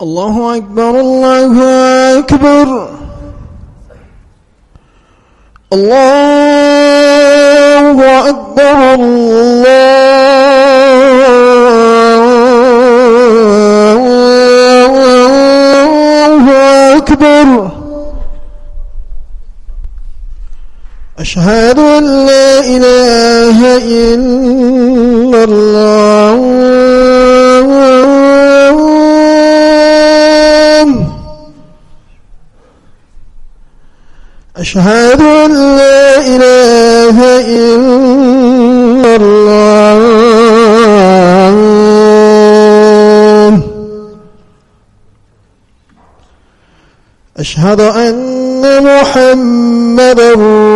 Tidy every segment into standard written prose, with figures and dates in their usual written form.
الله أكبر الله أكبر الله أكبر الله أكبر أشهد أن لا إله إلا الله أشهد أن لا إله إلا الله أشهد أن محمدا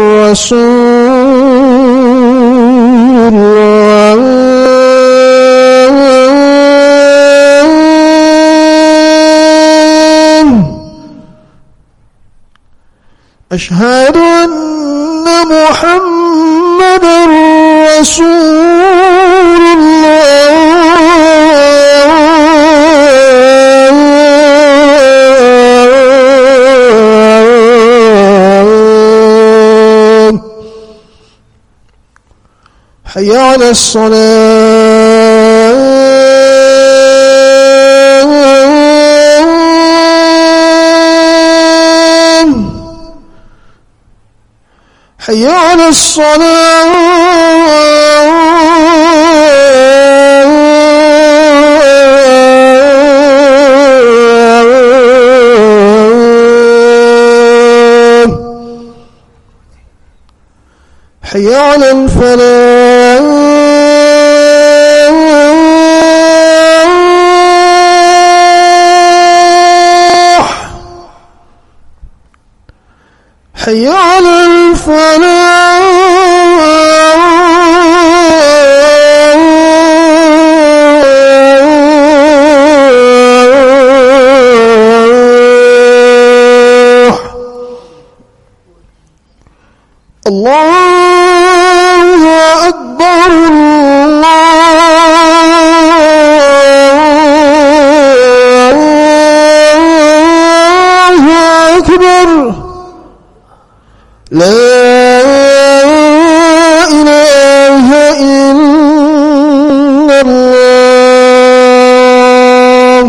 رسول الله أشهد أن محمدا رسول الله حي على الصلاة حي على الصلاة حي على الفلاح حي على الفلاح الله أكبر الله أكبر لا إله إلا الله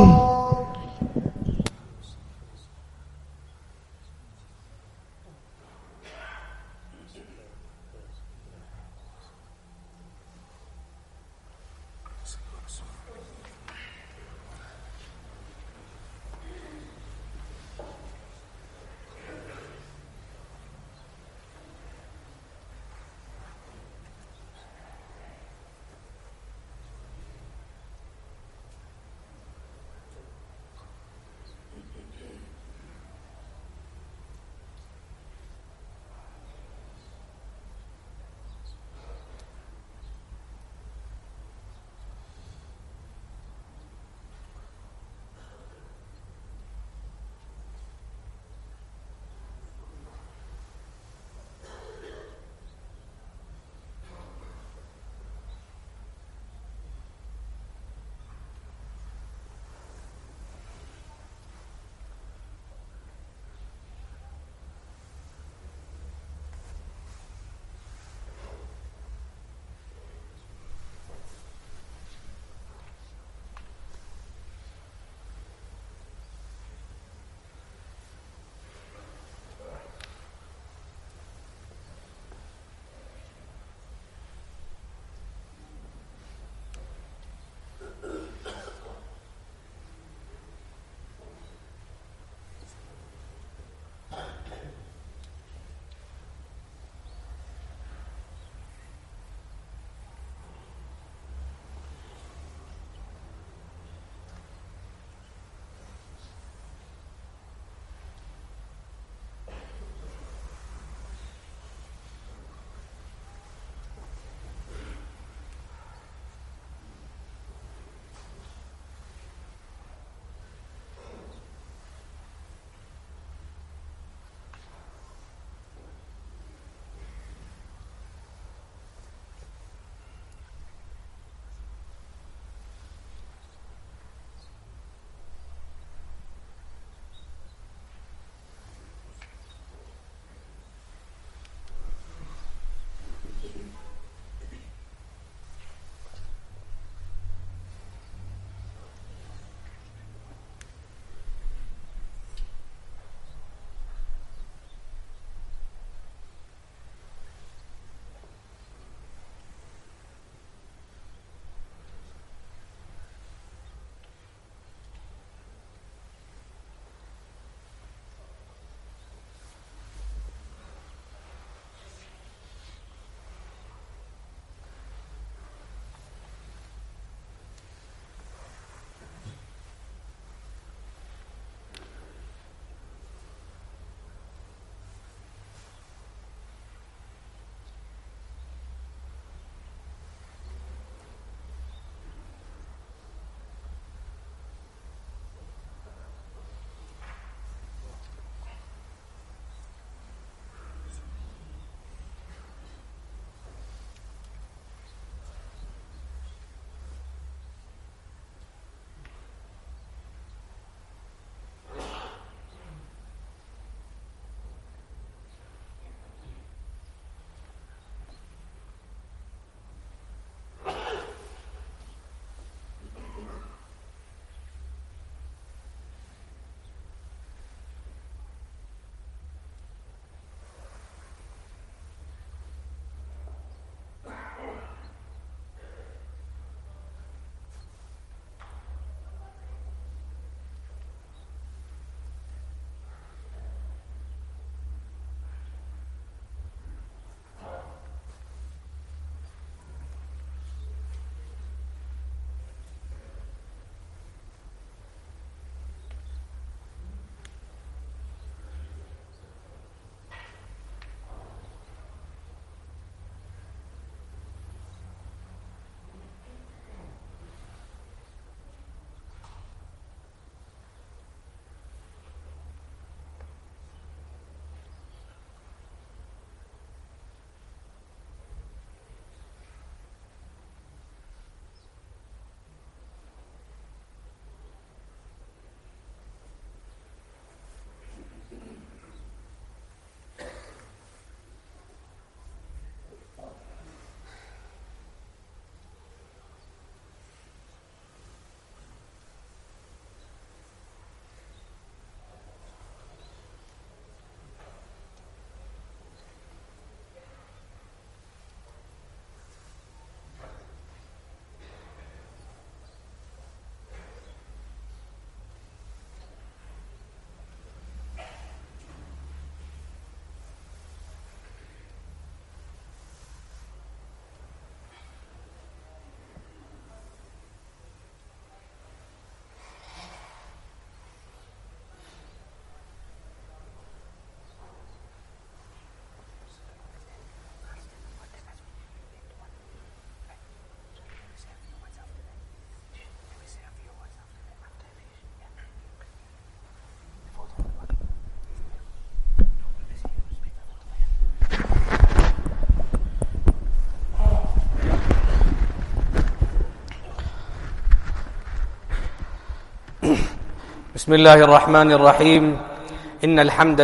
بسم الله الرحمن الرحيم إن الحمد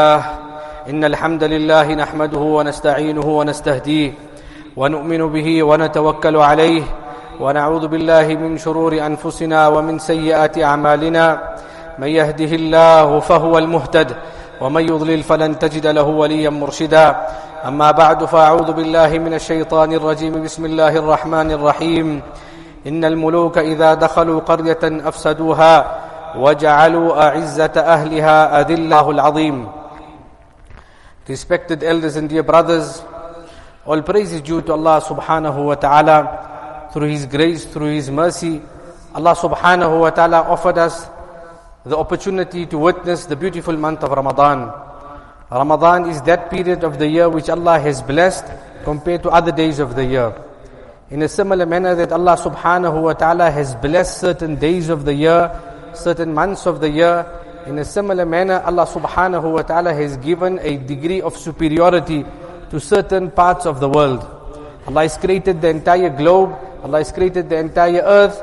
لله نحمده ونستعينه ونستهديه ونؤمن به ونتوكل عليه ونعوذ بالله من شرور أنفسنا ومن سيئات أعمالنا من يهده الله فهو المهتد ومن يضلل فلن تجد له وليا مرشدا أما بعد فأعوذ بالله من الشيطان الرجيم بسم الله الرحمن الرحيم إن الملوك إذا دخلوا قرية أفسدوها وَجَعَلُوا أَعِزَّةَ أَهْلِهَا أَذِلَّهُ الْعَظِيمُ. Respected elders and dear brothers, all praise is due to Allah subhanahu wa ta'ala. Through His grace, through His mercy, Allah subhanahu wa ta'ala offered us the opportunity to witness the beautiful month of Ramadan. Ramadan is that period of the year which Allah has blessed compared to other days of the year. In a similar manner that Allah subhanahu wa ta'ala has blessed certain days of the year, certain months of the year, in a similar manner Allah subhanahu wa ta'ala has given a degree of superiority to certain parts of the world. Allah has created the entire globe, Allah has created the entire earth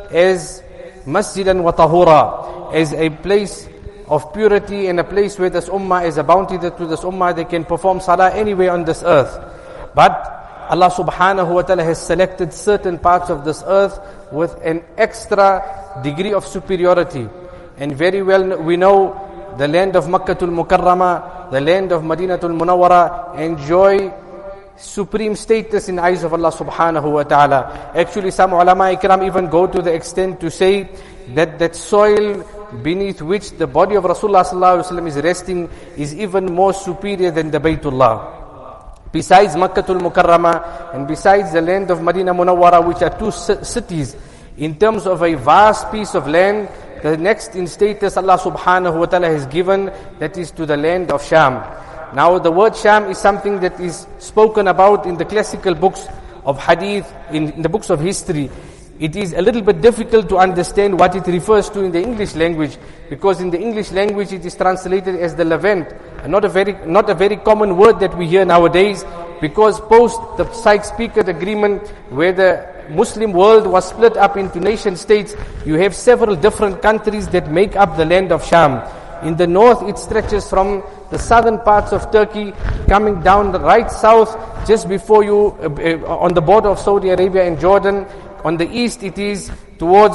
as masjidan wa tahura, as a place of purity and a place where this ummah is a bounty to this ummah, they can perform salah anywhere on this earth. But Allah subhanahu wa ta'ala has selected certain parts of this earth with an extra degree of superiority. And very well we know the land of Makkatul Mukarramah, the land of Madinatul Munawwara enjoy supreme status in the eyes of Allah subhanahu wa ta'ala. Actually some ulama ikram even go to the extent to say that that soil beneath which the body of Rasulullah sallallahu alaihi wasallam is resting is even more superior than the Baytullah. Besides Makkatul Mukarramah and besides the land of Madinah Munawwara, which are two cities, in terms of a vast piece of land, the next in status Allah subhanahu wa ta'ala has given, that is to the land of Sham. Now the word Sham is something that is spoken about in the classical books of hadith, in the books of history. It is a little bit difficult to understand what it refers to in the English language, because in the English language it is translated as the Levant, and not a very common word that we hear nowadays, because post the Sykes-Picot Agreement, where the Muslim world was split up into nation states, you have several different countries that make up the land of Sham. In the north it stretches from the southern parts of Turkey, coming down the right south, just before you, on the border of Saudi Arabia and Jordan. On the east it is towards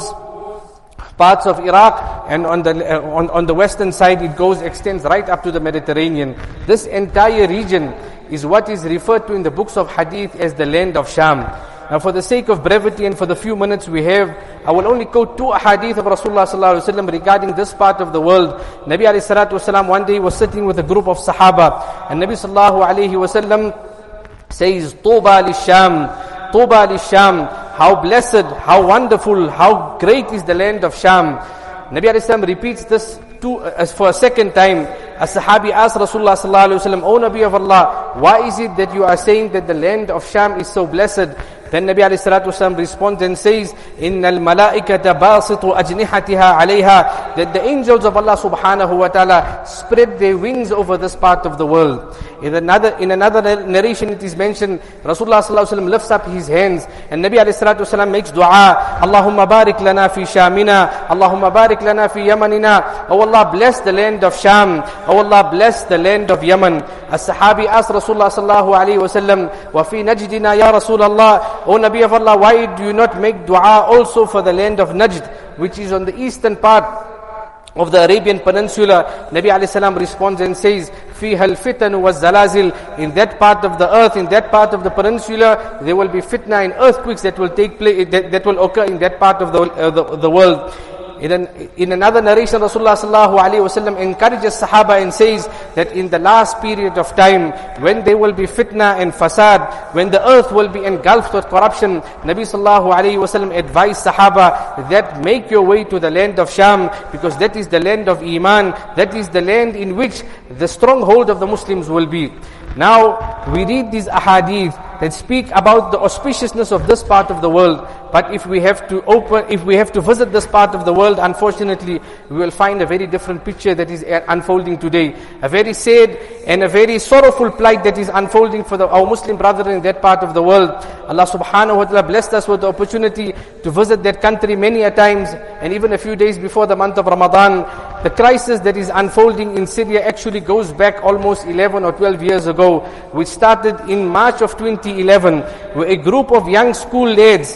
parts of Iraq, and on the western side it extends right up to the Mediterranean. This entire region is what is referred to in the books of hadith as the land of Sham. Now for the sake of brevity and for the few minutes we have, I will only quote two hadith of Rasulullah sallallahu alaihi wasallam regarding this part of the world. Nabi alayhi salatu wasallam one day was sitting with a group of Sahaba, and Nabi sallallahu alaihi wasallam says, Tuba li-Sham, Tuba li-Sham. How blessed, how wonderful, how great is the land of Sham. Nabi alayhi salam repeats this for a second time. A Sahabi asked Rasulullah sallallahu alaihi wasallam, O Nabi of Allah, why is it that you are saying that the land of Sham is so blessed? Then Nabi alayhi salatu wasallam responds and says, Innal malaikata basitu ajnihatiha alayha, that the angels of Allah subhanahu wa ta'ala spread their wings over this part of the world. In another narration it is mentioned, Rasulullah sallallahu alaihi wasallam lifts up his hands, and Nabi alayhi salatu wasallam makes dua, Allahumma barik lana fi Shamina, Allahumma barik lana fi Yamanina. Oh Allah, bless the land of Sham. Oh Allah, bless the land of Yemen. A Sahabi asked Rasulullah sallallahu alaihi wasallam, wa fi Najdina ya Rasulallah, O Nabi of Allah, why do you not make dua also for the land of Najd, which is on the eastern part of the Arabian Peninsula? Nabi alayhi salam responds and says, فِيهَا الْفِتَنُ وَالزَّلَازِلُ, in that part of the earth, in that part of the peninsula, there will be fitna and earthquakes that will take place, that will occur in that part of the world. In another narration, Rasulullah sallallahu alaihi wasallam encourages Sahaba and says that in the last period of time, when there will be fitna and fasad, when the earth will be engulfed with corruption, Nabi sallallahu alaihi wasallam advised Sahaba that make your way to the land of Sham, because that is the land of Iman, that is the land in which the stronghold of the Muslims will be. Now, we read these ahadith that speak about the auspiciousness of this part of the world. But if we have to visit this part of the world, unfortunately, we will find a very different picture that is unfolding today. A very sad and a very sorrowful plight that is unfolding for our Muslim brethren in that part of the world. Allah subhanahu wa ta'ala blessed us with the opportunity to visit that country many a times, and even a few days before the month of Ramadan. The crisis that is unfolding in Syria actually goes back almost 11 or 12 years ago, which started in March of 2011, where a group of young school lads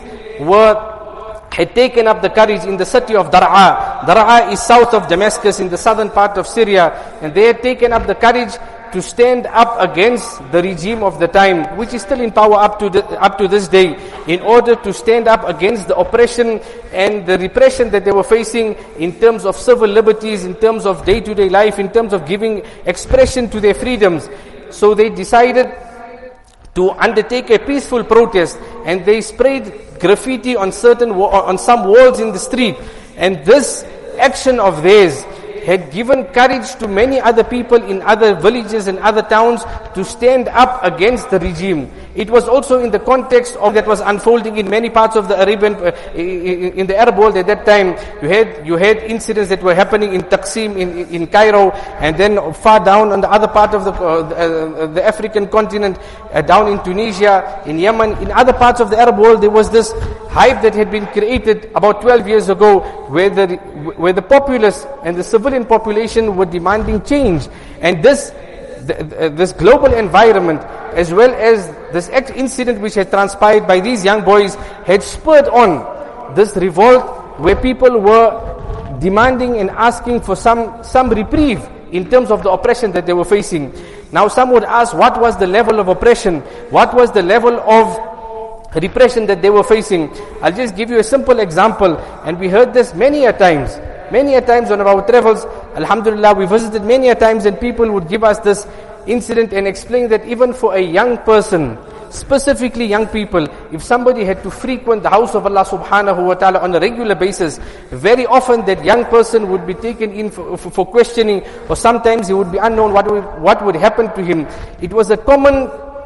had taken up the courage in the city of Dar'a. Dar'a is south of Damascus in the southern part of Syria, and they had taken up the courage to stand up against the regime of the time, which is still in power up to this day, in order to stand up against the oppression and the repression that they were facing in terms of civil liberties, in terms of day-to-day life, in terms of giving expression to their freedoms. So they decided to undertake a peaceful protest, and they sprayed graffiti on some walls in the street. And this action of theirs had given courage to many other people in other villages and other towns to stand up against the regime. It was also in the context of that was unfolding in many parts of the Arabian, in the Arab world at that time. You had incidents that were happening in Taqsim, in Cairo, and then far down on the other part of the African continent, down in Tunisia, in Yemen, in other parts of the Arab world. There was this hype that had been created about 12 years ago, where the populace and the civilian population were demanding change. And this global environment, as well as this incident which had transpired by these young boys, had spurred on this revolt, where people were demanding and asking for some reprieve in terms of the oppression that they were facing. Now some would ask, what was the level of oppression? What was the level of repression that they were facing? I'll just give you a simple example, and we heard this many a times on our travels. Alhamdulillah, we visited many a times, and people would give us this incident and explain that even for a young person, specifically young people, if somebody had to frequent the house of Allah subhanahu wa ta'ala on a regular basis, very often that young person would be taken in for questioning, or sometimes he would be unknown what would happen to him. It was a common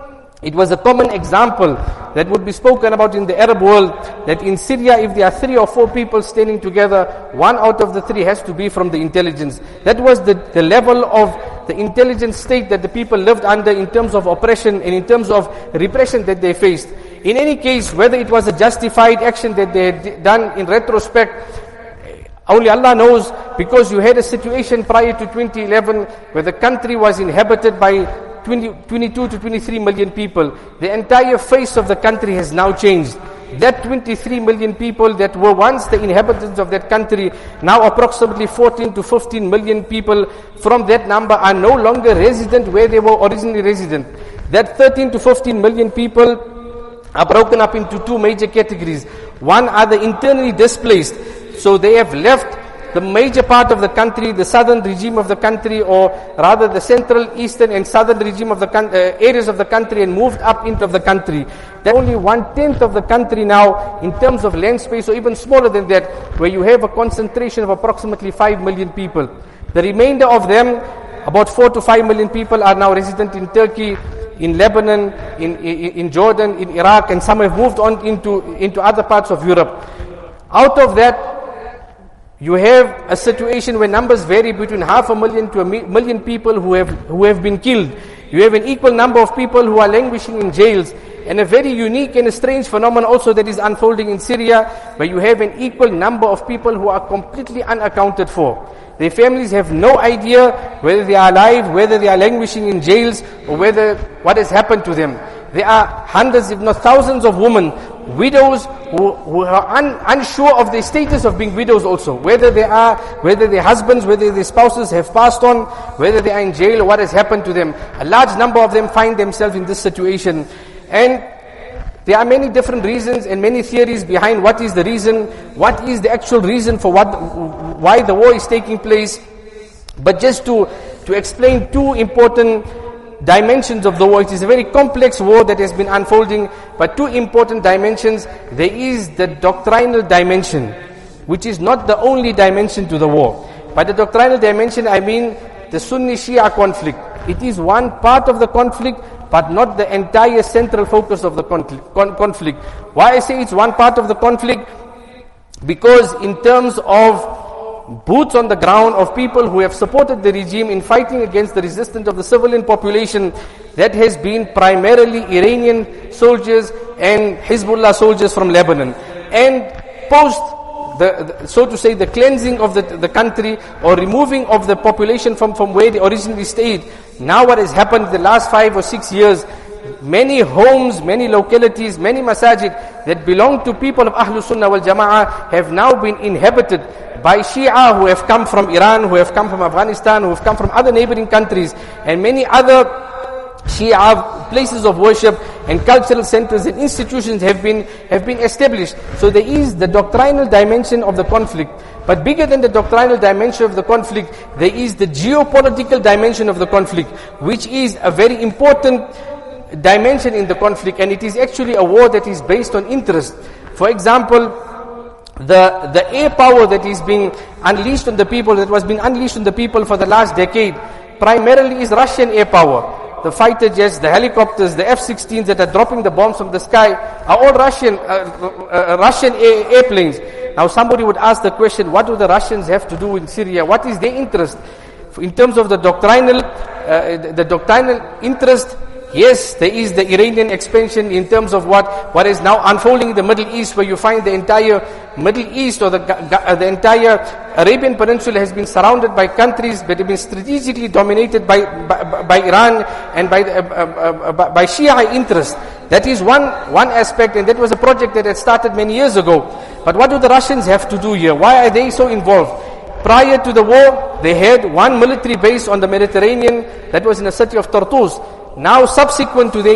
example that would be spoken about in the Arab world, that in Syria, if there are 3 or 4 people standing together, 1 out of the 3 has to be from the intelligence. That was the level of the intelligence state that the people lived under in terms of oppression and in terms of repression that they faced. In any case, whether it was a justified action that they had done in retrospect, only Allah knows, because you had a situation prior to 2011 where the country was inhabited by 22 to 23 million people. The entire face of the country has now changed. That 23 million people that were once the inhabitants of that country, now approximately 14 to 15 million people from that number are no longer resident where they were originally resident. That 13 to 15 million people are broken up into 2 major categories. One are the internally displaced. So they have left the major part of the country, the southern regime of the country, or rather the central, eastern and southern regime of the areas of the country, and moved up into the country. That only 1/10 of the country now in terms of land space, or even smaller than that, where you have a concentration of approximately 5 million people. The remainder of them, about 4 to 5 million people, are now resident in Turkey, in Lebanon, in Jordan, in Iraq, and some have moved on into other parts of Europe. Out of that, you have a situation where numbers vary between 500,000 to 1 million people who have been killed. You have an equal number of people who are languishing in jails, and a very unique and a strange phenomenon also that is unfolding in Syria, where you have an equal number of people who are completely unaccounted for. Their families have no idea whether they are alive, whether they are languishing in jails, or what has happened to them. There are hundreds, if not thousands of women, widows who are unsure of their status of being widows also. Whether their husbands, whether their spouses have passed on, whether they are in jail, or what has happened to them. A large number of them find themselves in this situation. And there are many different reasons and many theories behind what is the reason, what is the actual reason for why the war is taking place. But just to explain 2 important dimensions of the war. It is a very complex war that has been unfolding, but 2 important dimensions. There is the doctrinal dimension, which is not the only dimension to the war. By the doctrinal dimension, I mean the Sunni-Shia conflict. it is one part of the conflict, but not the entire central focus of the conflict. Why I say it's one part of the conflict? Because in terms of boots on the ground of people who have supported the regime in fighting against the resistance of the civilian population, that has been primarily Iranian soldiers and Hezbollah soldiers from Lebanon. And post so to say, the cleansing of the country, or removing of the population from where they originally stayed, now what has happened in the last 5 or 6 years, many homes, many localities, many masajid that belong to people of Ahlus Sunnah wal Jama'ah have now been inhabited by Shia who have come from Iran, who have come from Afghanistan, who have come from other neighboring countries, and many other Shia places of worship and cultural centers and institutions have been established. So there is the doctrinal dimension of the conflict. But bigger than the doctrinal dimension of the conflict, there is the geopolitical dimension of the conflict, which is a very important dimension in the conflict, and it is actually a war that is based on interest. For example, the air power that is being unleashed on the people, that was being unleashed on the people for the last decade, primarily is Russian air power. The fighter jets, the helicopters, the F-16s that are dropping the bombs from the sky are all Russian airplanes. Now somebody would ask the question, what do the Russians have to do in Syria? What is their interest? In terms of the doctrinal interest, yes, there is the Iranian expansion in terms of what is now unfolding in the Middle East, where you find the entire Middle East or the entire Arabian Peninsula has been surrounded by countries that have been strategically dominated by Iran and by Shia interest. That is one aspect, and that was a project that had started many years ago. But what do the Russians have to do here? Why are they so involved? Prior to the war, they had one military base on the Mediterranean that was in the city of Tartus. Now, subsequent to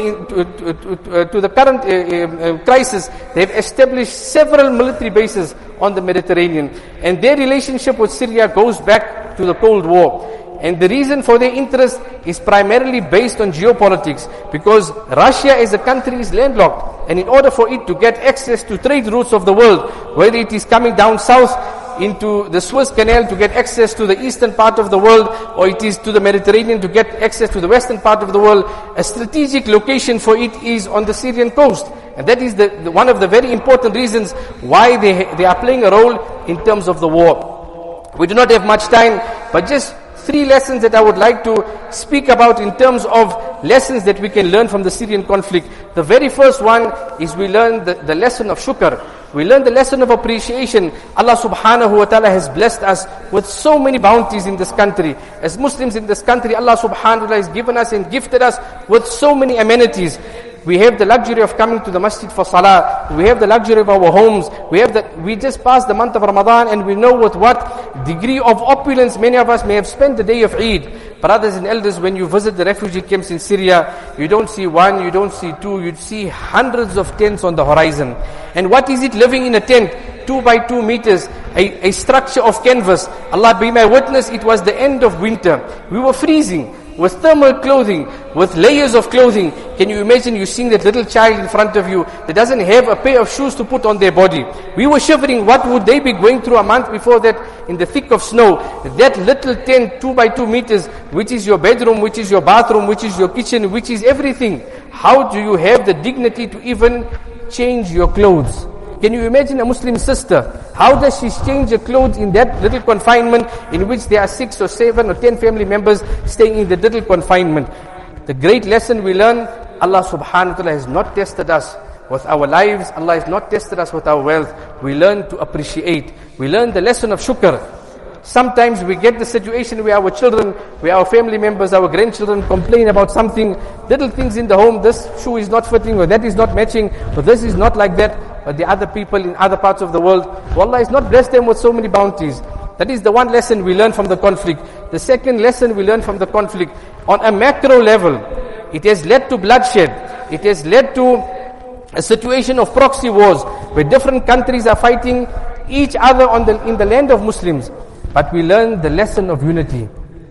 the current crisis, they've established several military bases on the Mediterranean, and their relationship with Syria goes back to the Cold War. And the reason for their interest is primarily based on geopolitics, because Russia as a country is landlocked, and in order for it to get access to trade routes of the world, whether it is coming down south into the Suez Canal to get access to the eastern part of the world, or it is to the Mediterranean to get access to the western part of the world, a strategic location for it is on the Syrian coast. And that is one of the very important reasons why they are playing a role in terms of the war. We do not have much time, but just 3 lessons that I would like to speak about in terms of lessons that we can learn from the Syrian conflict. The very first one is we learn the lesson of shukr. We learn the lesson of appreciation. Allah subhanahu wa ta'ala has blessed us with so many bounties in this country. As Muslims in this country, Allah subhanahu wa ta'ala has given us and gifted us with so many amenities. We have the luxury of coming to the masjid for salah. We have the luxury of our homes. We just passed the month of Ramadan, and we know with what degree of opulence many of us may have spent the day of Eid. Brothers and elders, when you visit the refugee camps in Syria, you don't see one, you don't see two, you see hundreds of tents on the horizon. And what is it living in a tent? 2 by 2 meters, a structure of canvas. Allah be my witness, it was the end of winter. We were freezing, with thermal clothing, with layers of clothing. Can you imagine you seeing that little child in front of you that doesn't have a pair of shoes to put on their body? We were shivering. What would they be going through a month before that in the thick of snow? That little tent, 2 by 2 meters, which is your bedroom, which is your bathroom, which is your kitchen, which is everything. How do you have the dignity to even change your clothes? Can you imagine a Muslim sister? How does she change her clothes in that little confinement in which there are 6 or 7 or 10 family members staying in the little confinement? The great lesson we learn, Allah subhanahu wa ta'ala has not tested us with our lives. Allah has not tested us with our wealth. We learn to appreciate. We learn the lesson of shukr. Sometimes we get the situation where our children, where our family members, our grandchildren complain about something, little things in the home, this shoe is not fitting, or that is not matching, or this is not like that. But the other people in other parts of the world, Allah has not blessed them with so many bounties. That is the one lesson we learn from the conflict. The second lesson we learn from the conflict, on a macro level, it has led to bloodshed. It has led to a situation of proxy wars, where different countries are fighting each other in the land of Muslims. But we learn the lesson of unity.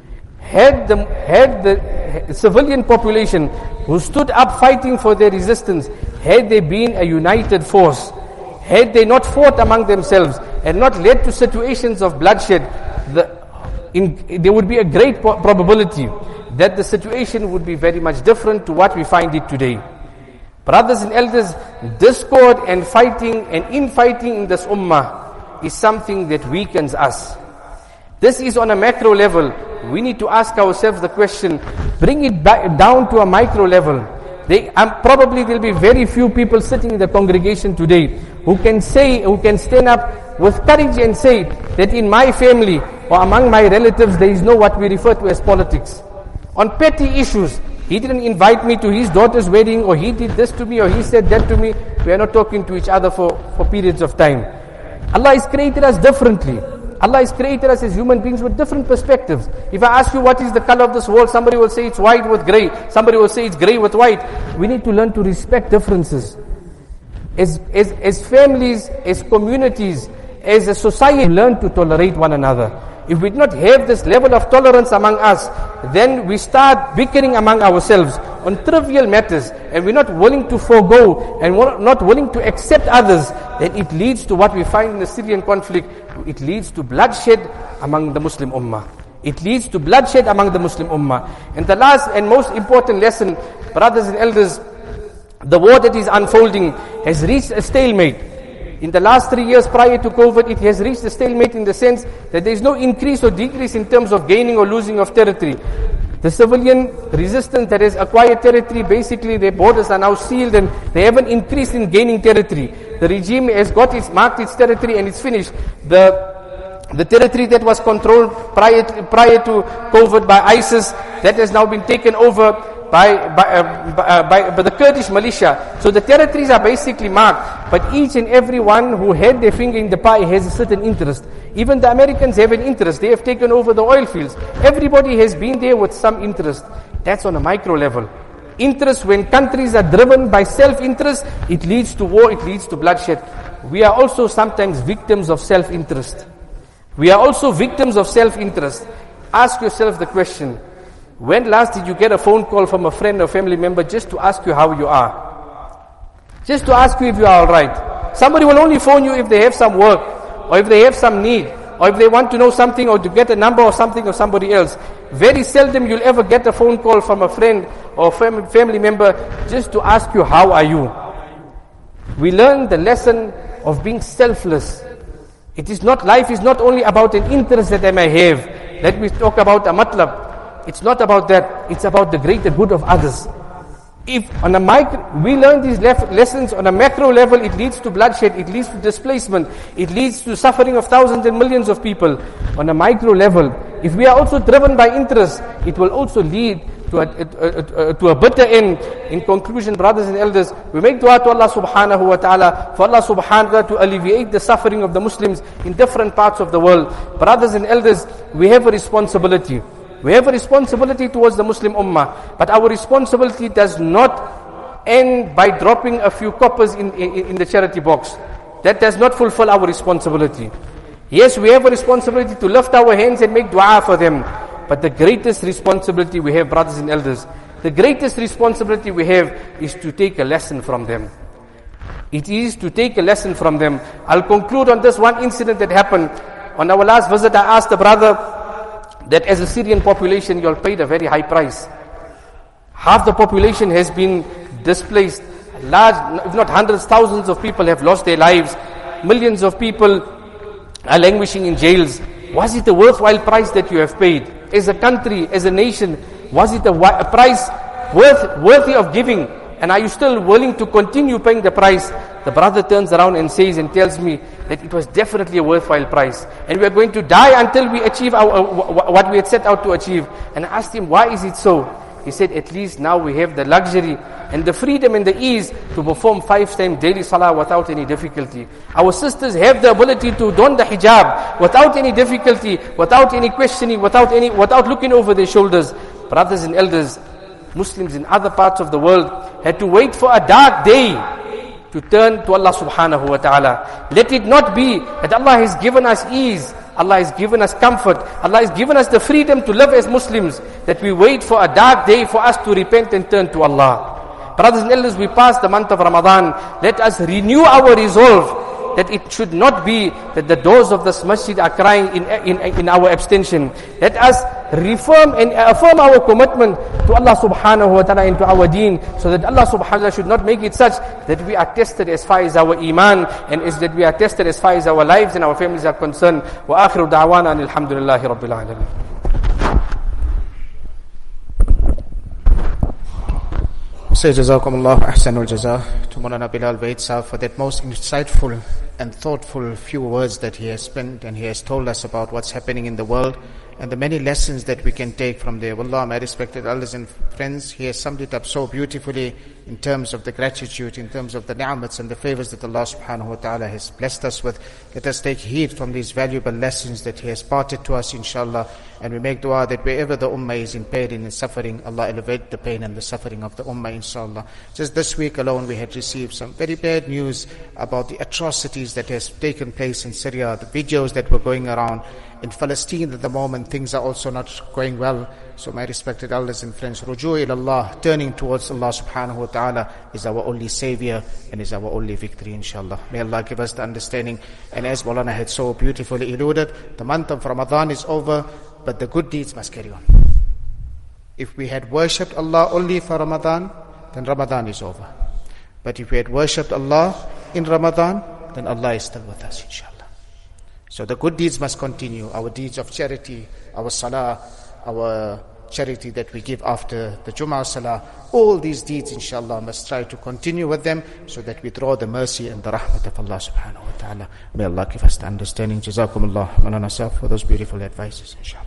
Had the civilian population who stood up fighting for their resistance, had they been a united force, had they not fought among themselves and not led to situations of bloodshed, there would be a great probability that the situation would be very much different to what we find it today. Brothers and elders, discord and fighting and infighting in this ummah is something that weakens us. This is on a macro level. We need to ask ourselves the question, bring it back down to a micro level. Probably there will be very few people sitting in the congregation today who can stand up with courage and say that in my family or among my relatives there is no what we refer to as politics. On petty issues, he didn't invite me to his daughter's wedding, or he did this to me, or he said that to me. We are not talking to each other for periods of time. Allah has created us differently. Allah has created us as human beings with different perspectives. If I ask you what is the color of this world, somebody will say it's white with grey. Somebody will say it's grey with white. We need to learn to respect differences. As families, as communities, as a society, learn to tolerate one another. If we do not have this level of tolerance among us, then we start bickering among ourselves on trivial matters, and we're not willing to forego and we're not willing to accept others, then it leads to what we find in the Syrian conflict. It leads to bloodshed among the Muslim Ummah. It leads to bloodshed among the Muslim Ummah. And the last and most important lesson, brothers and elders, the war that is unfolding has reached a stalemate. In the last 3 years prior to COVID, it has reached a stalemate in the sense that there is no increase or decrease in terms of gaining or losing of territory. The civilian resistance that has acquired territory, basically their borders are now sealed and they haven't increased in gaining territory. The regime has marked its territory and it's finished. The territory that was controlled prior to COVID by ISIS, that has now been taken over by the Kurdish militia. So the territories are basically marked, but each and every one who had their finger in the pie has a certain interest. Even the Americans have an interest. They have taken over the oil fields. Everybody has been there with some interest. That's on a micro level. Interest, when countries are driven by self-interest, it leads to war, it leads to bloodshed. We are also sometimes victims of self-interest. We are also victims of self-interest. Ask yourself the question, when last did you get a phone call from a friend or family member just to ask you how you are? Just to ask you if you are alright. Somebody will only phone you if they have some work, or if they have some need, or if they want to know something, or to get a number or something of somebody else. Very seldom you'll ever get a phone call from a friend or family member just to ask you how are you. We learn the lesson of being selfless. Life is not only about an interest that I may have. Let me talk about a matlab. It's not about that. It's about the greater good of others. If on a we learn these lessons on a macro level, it leads to bloodshed, it leads to displacement, it leads to suffering of thousands and millions of people. On a micro level, if we are also driven by interest, it will also lead to a bitter end. In conclusion, brothers and elders, we make dua to Allah subhanahu wa ta'ala, for Allah subhanahu wa ta'ala to alleviate the suffering of the Muslims in different parts of the world. Brothers and elders, we have a responsibility. We have a responsibility towards the Muslim Ummah, but our responsibility does not end by dropping a few coppers in the charity box. That does not fulfill our responsibility. Yes, we have a responsibility to lift our hands and make dua for them, but the greatest responsibility we have, brothers and elders, the greatest responsibility we have is to take a lesson from them. It is to take a lesson from them. I'll conclude on this one incident that happened. On our last visit, I asked the brother that as a Syrian population, you all paid a very high price. Half the population has been displaced. Large, if not hundreds, thousands of people have lost their lives. Millions of people are languishing in jails. Was it a worthwhile price that you have paid? As a country, as a nation, was it a price worthy of giving? And are you still willing to continue paying the price? The brother turns around and says and tells me that it was definitely a worthwhile price. And we are going to die until we achieve what we had set out to achieve. And I asked him, why is it so? He said, at least now we have the luxury and the freedom and the ease to perform 5 times daily salah without any difficulty. Our sisters have the ability to don the hijab without any difficulty, without any questioning, without looking over their shoulders. Brothers and elders, Muslims in other parts of the world had to wait for a dark day to turn to Allah subhanahu wa ta'ala. Let it not be that Allah has given us ease, Allah has given us comfort, Allah has given us the freedom to live as Muslims, that we wait for a dark day for us to repent and turn to Allah. Brothers and elders, we passed the month of Ramadan. Let us renew our resolve that it should not be that the doors of this masjid are crying in our abstention. Let us reaffirm and affirm our commitment to Allah subhanahu wa ta'ala and to our deen, so that Allah subhanahu wa ta'ala should not make it such that we are tested as far as our iman, and is that we are tested as far as our lives and our families are concerned. Wa akhiru da'wana alhamdulillahi rabbil alamin. Say Jazakumullah ahsanul jazah to Maulana Bilal Baid Sahib for that most insightful and thoughtful few words that he has spent, and he has told us about what's happening in the world and the many lessons that we can take from there. Wallah, my respected elders and friends, he has summed it up so beautifully in terms of the gratitude, in terms of the ni'mats and the favors that Allah subhanahu wa ta'ala has blessed us with. Let us take heed from these valuable lessons that he has parted to us, inshallah, and we make dua that wherever the ummah is in pain and in suffering, Allah elevate the pain and the suffering of the ummah, inshallah. Just this week alone we had received some very bad news about the atrocities that has taken place in Syria, the videos that were going around. In Palestine at the moment, things are also not going well. So my respected elders and friends, ruju' ilallah, turning towards Allah subhanahu wa ta'ala, is our only savior and is our only victory, inshallah. May Allah give us the understanding. And as Maulana had so beautifully alluded, the month of Ramadan is over, but the good deeds must carry on. If we had worshipped Allah only for Ramadan, then Ramadan is over. But if we had worshipped Allah in Ramadan, then Allah is still with us, inshallah. So the good deeds must continue. Our deeds of charity, our salah, our charity that we give after the Jum'ah salah, all these deeds, inshallah, must try to continue with them, so that we draw the mercy and the rahmat of Allah subhanahu wa ta'ala. May Allah give us the understanding. Jazakumullah, Maulana Sahib, for those beautiful advices, inshallah.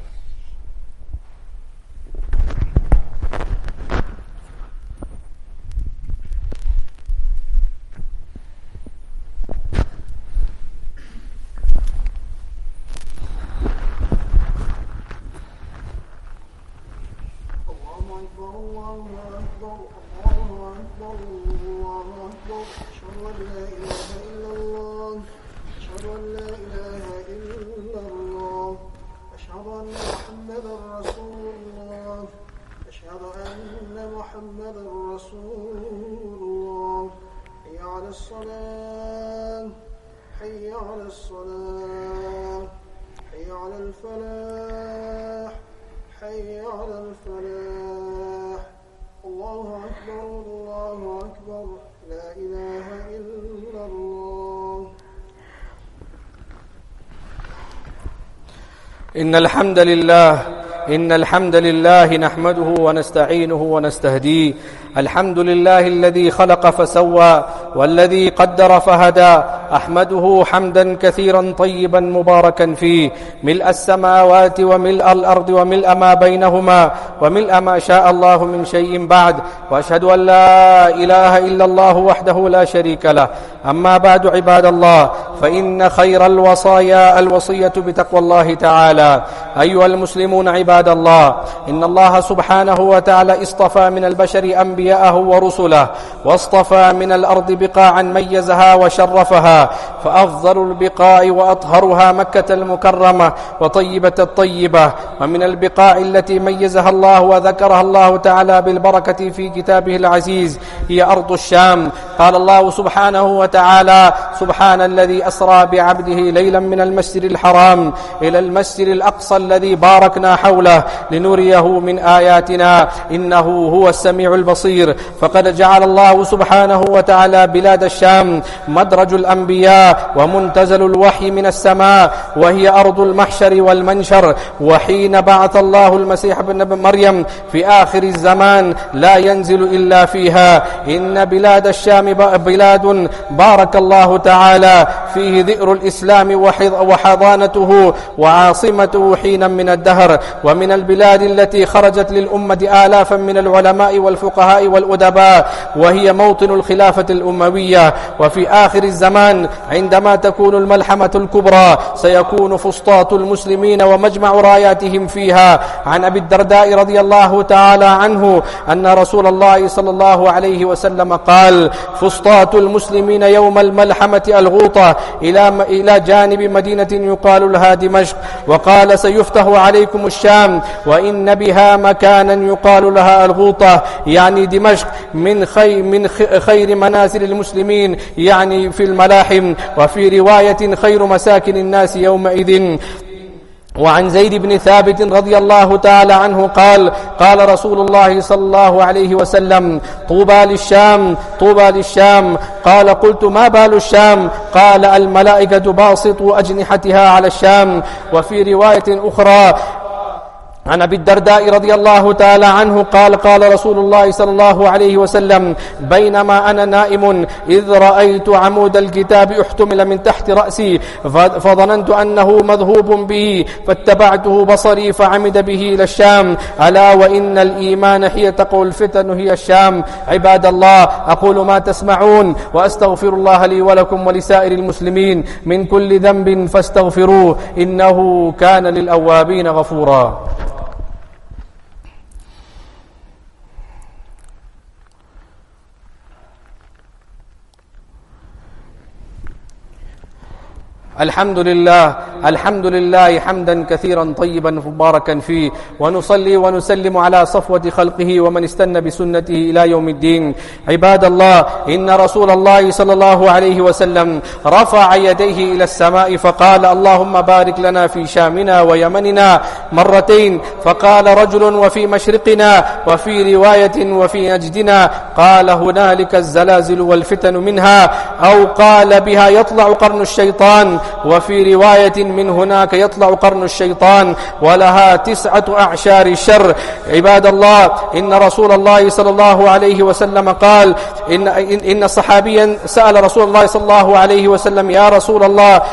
إن الحمد لله نحمده ونستعينه ونستهديه. الحمد لله الذي خلق فسوى والذي قدر فهدى. أحمده حمدا كثيرا طيبا مباركا فيه، ملء السماوات وملء الأرض وملء ما بينهما وملء ما شاء الله من شيء بعد. وأشهد أن لا إله إلا الله وحده لا شريك له. أما بعد عباد الله، فإن خير الوصايا الوصية بتقوى الله تعالى. أيها المسلمون عباد الله، إن الله سبحانه وتعالى اصطفى من البشر أنبياءه ورسله، واصطفى من الأرض بقاعا ميزها وشرفها، فأفضل البقاع وأطهرها مكة المكرمة وطيبة الطيبة. ومن البقاع التي ميزها الله وذكرها الله تعالى بالبركة في كتابه العزيز هي أرض الشام. قال الله سبحانه وتعالى: سبحان الذي أسرى بعبده ليلا من المسجد الحرام إلى المسجد الأقصى الذي باركنا حوله لنريه من آياتنا إنه هو السميع البصير. فقد جعل الله سبحانه وتعالى بلاد الشام مدرج الأنبياء ومنتزل الوحي من السماء، وهي أرض المحشر والمنشر. وحين بعث الله المسيح ابن مريم في آخر الزمان لا ينزل إلا فيها. إن بلاد الشام بلاد بارك الله تعالى فيه ذئر الإسلام وحضانته وعاصمته حينا من الدهر. ومن البلاد التي خرجت للأمة آلافا من العلماء والفقهاء والأدباء، وهي موطن الخلافة الأموية. وفي آخر الزمان عندما تكون الملحمة الكبرى سيكون فسطاط المسلمين ومجمع راياتهم فيها. عن أبي الدرداء رضي الله تعالى عنه أن رسول الله صلى الله عليه وسلم قال: فسطاط المسلمين يوم الملحمة الغوطة إلى جانب مدينة يقال لها دمشق، وقال سيفتح عليكم الشام وإن بها مكانا يقال لها الغوطة يعني دمشق من خير منازل المسلمين يعني في الملاحم، وفي رواية خير مساكن الناس يومئذ. وعن زيد بن ثابت رضي الله تعالى عنه قال قال رسول الله صلى الله عليه وسلم طوبى للشام طوبى للشام. قال قلت ما بال الشام؟ قال الملائكة باسطوا أجنحتها على الشام. وفي رواية أخرى عن أبي الدرداء رضي الله تعالى عنه قال قال رسول الله صلى الله عليه وسلم بينما أنا نائم إذ رأيت عمود الكتاب احتمل من تحت رأسي فظننت أنه مذهوب به فاتبعته بصري فعمد به إلى الشام. ألا وإن الإيمان حين تقع الفتن هي الشام. عباد الله، أقول ما تسمعون وأستغفر الله لي ولكم ولسائر المسلمين من كل ذنب فاستغفروه إنه كان للأوابين غفورا. الحمد لله حمدا كثيرا طيبا مباركا فيه، ونصلي ونسلم على صفوة خلقه ومن استنى بسنته إلى يوم الدين. عباد الله، إن رسول الله صلى الله عليه وسلم رفع يديه إلى السماء فقال اللهم بارك لنا في شامنا ويمننا مرتين، فقال رجل وفي مشرقنا، وفي رواية وفي نجدنا. قال هنالك الزلازل والفتن منها، أو قال بها يطلع قرن الشيطان، وفي رواية من هناك يطلع قرن الشيطان، ولها 9 أعشار الشر. عباد الله، إن رسول الله صلى الله عليه وسلم قال إن صحابيا سأل رسول الله صلى الله عليه وسلم يا رسول الله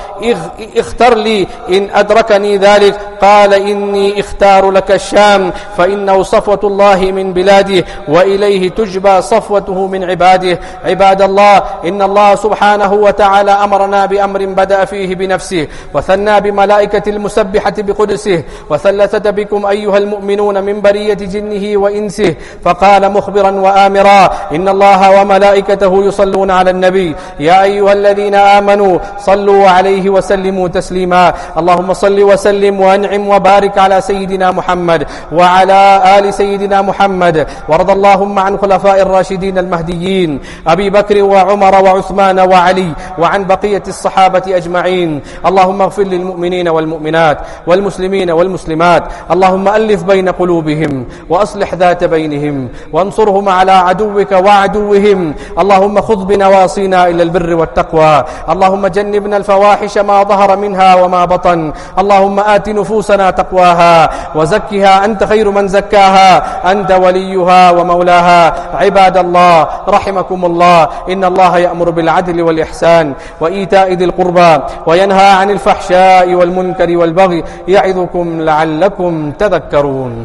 اختر لي إن أدركني ذلك. قال إني اختار لك الشام فإنه صفوة الله من بلاده وإليه تجبى صفوته من عباده. عباد الله، إن الله سبحانه وتعالى أمرنا بأمر بدأ فيه بنفسه وثنى بملائكة المسبحة بقدسه، وثلثت بكم أيها المؤمنون من برية جنه وإنسه، فقال مخبرا وآمرا إن الله وملائكته يصلون على النبي يا أيها الذين آمنوا صلوا عليه وسلموا تسليما. اللهم صل وسلم وأنعم وبارك على سيدنا محمد وعلى آل سيدنا محمد، وارض اللهم عن خلفاء الراشدين المهديين أبي بكر وعمر وعثمان وعلي، وعن بقية الصحابة أجمعين. اللهم اغفر للمؤمنين والمؤمنات والمسلمين والمسلمات، اللهم ألف بين قلوبهم وأصلح ذات بينهم، وانصرهم على عدوك وعدوهم. اللهم خذ بنواصينا إلى البر والتقوى، اللهم جنبنا الفواحش ما ظهر منها وما بطن. اللهم آت نفوسنا تقواها وزكها أنت خير من زكاها، أنت وليها ومولاها. عباد الله، رحمكم الله، إن الله يأمر بالعدل والإحسان وإيتاء ذي القربى وينهى عن الفحشاء والمنكر والبغي يعظكم لعلكم تذكرون.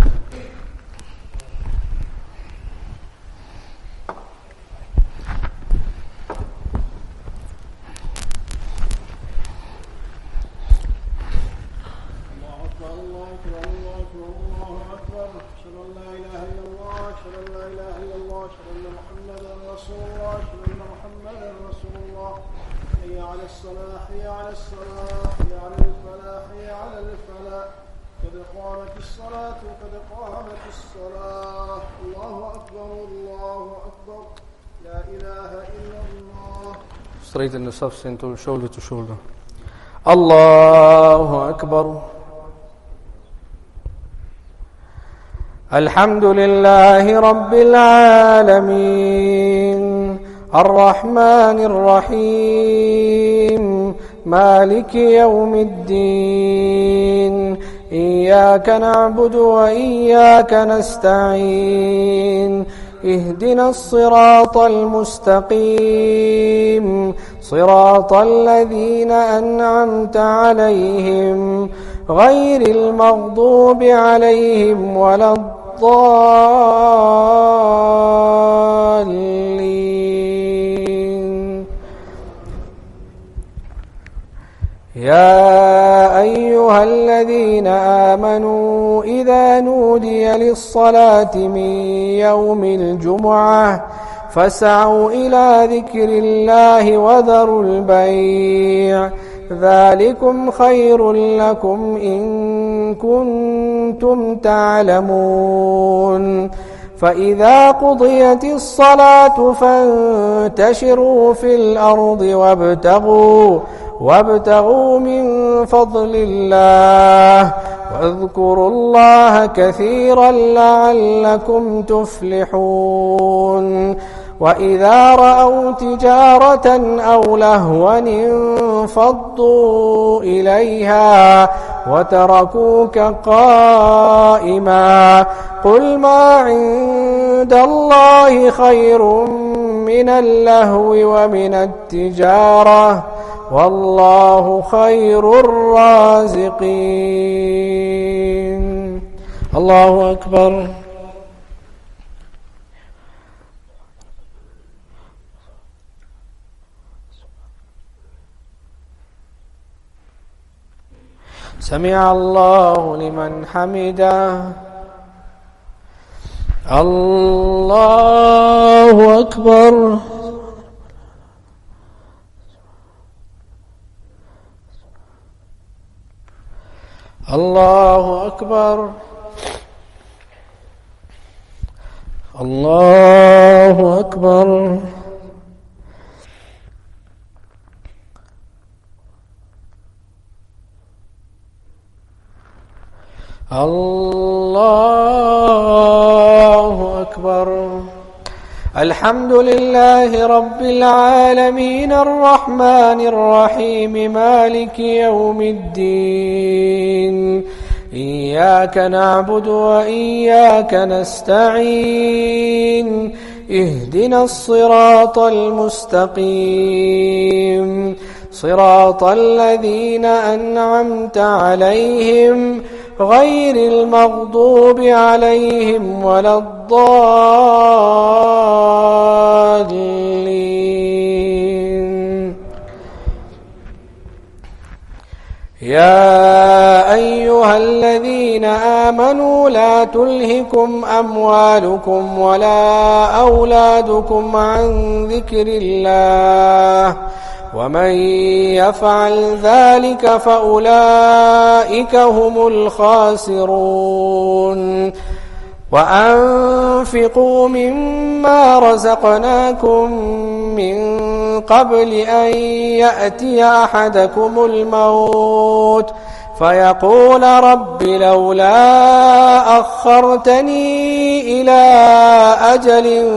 Straighten yourselves into shoulder to shoulder. Allahu Akbar. Alhamdulillahi Rabbil Alameen, Ar-Rahmanir Rahim, Maliki Yawmiddin, Iyyaka na'budu wa iyyaka nasta'in. اهدنا الصراط المستقيم صراط الذين أنعمت عليهم غير المغضوب عليهم ولا الضالين. يا أيها الذين آمنوا إذا نودي للصلاة من يوم الجمعة فاسعوا إلى ذكر الله وذروا البيع ذلكم خير لكم إن كنتم تعلمون فإذا قضيت الصلاة فانتشروا في الأرض وابتغوا من فضل الله واذكروا الله كثيرا لعلكم تفلحون وإذا رأوا تجارة أو لهوا انفضوا إليها وتركوك قائما قل ما عند الله خير من اللهو ومن التجارة والله خير الرازقين. الله أكبر. سمع الله لمن حمده. الله أكبر. الله أكبر. الله أكبر. الله أكبر. الحمد لله رب العالمين الرحمن الرحيم مالك يوم الدين إياك نعبد وإياك نستعين اهدنا الصراط المستقيم صراط الذين أنعمت عليهم غير المغضوب عليهم ولا الضالين. يا أيها الذين آمنوا لا تلهكم أموالكم ولا أولادكم عن ذكر الله ومن يفعل ذلك فأولئك هم الخاسرون. وأنفقوا مما رزقناكم من قبل أن يأتي أحدكم الموت فيقول رب لولا أخرتني إلى أجل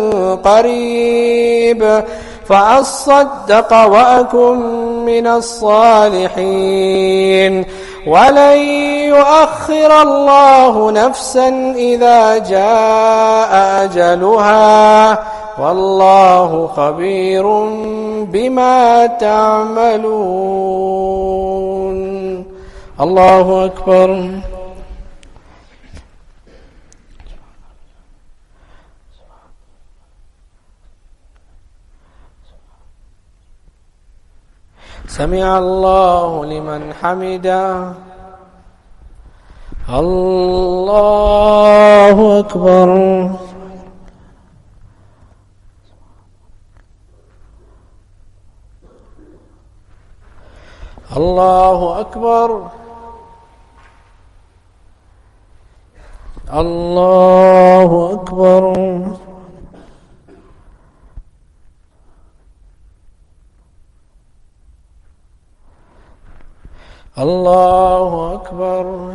قريب فأصدق وأكن من الصالحين ولن يؤخر الله نفسا إذا جاء أجلها والله خبير بما تعملون. الله أكبر. سمع الله لمن حمده. الله أكبر. الله أكبر. الله أكبر. الله أكبر.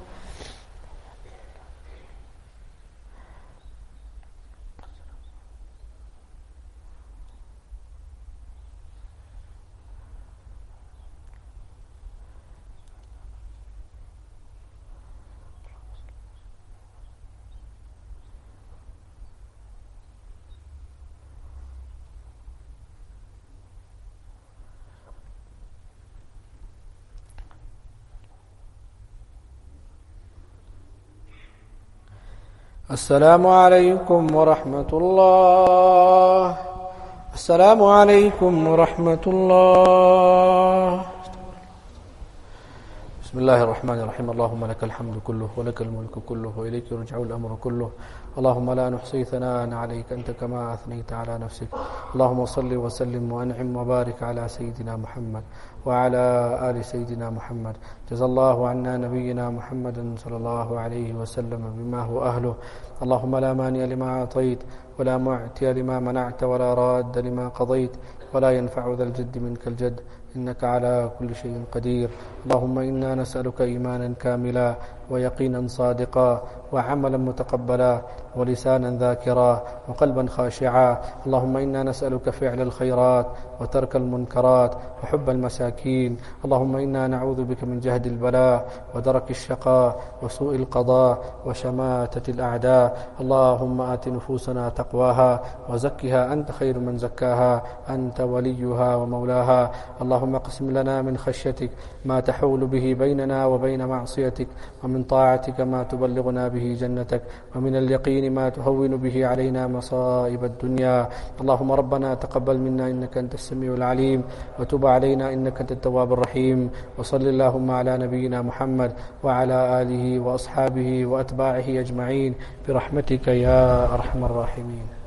السلام عليكم ورحمة الله. السلام عليكم ورحمة الله. بسم الله الرحمن الرحيم. اللهم لك الحمد كله ولك الملك كله وإليك يرجع الأمر كله اللهم لا نحصي ثناء عليك أنت كما أثنيت على نفسك. اللهم صل وسلم وأنعم وبارك على سيدنا محمد وعلى آل سيدنا محمد. جزا الله عنا نبينا محمد صلى الله عليه وسلم بما هو أهله. اللهم لا مانع لما أعطيت ولا معطي لما منعت ولا راد لما قضيت ولا ينفع ذا الجد منك الجد إنك على كل شيء قدير. اللهم إنا نسألك إيمانا كاملا ويقينا صادقا وعملا متقبلا ولسانا ذاكرا وقلبا خاشعا. اللهم إنا نسألك فعل الخيرات وترك المنكرات وحب المساكين. اللهم إنا نعوذ بك من جهد البلاء ودرك الشقاء وسوء القضاء وشماتة الأعداء. اللهم آت نفوسنا تقواها وزكها أنت خير من زكاها أنت وليها ومولاها. اللهم اقسم لنا من خشيتك ما تحول به بيننا وبين معصيتك ومن طاعتك ما تبلغنا به جنتك ومن اليقين ما تهون به علينا مصائب الدنيا. اللهم ربنا تقبل منا إنك أنت السميع العليم وتب علينا إنك أنت التواب الرحيم. وصل اللهم على نبينا محمد وعلى آله وأصحابه وأتباعه أجمعين برحمتك يا أرحم الراحمين.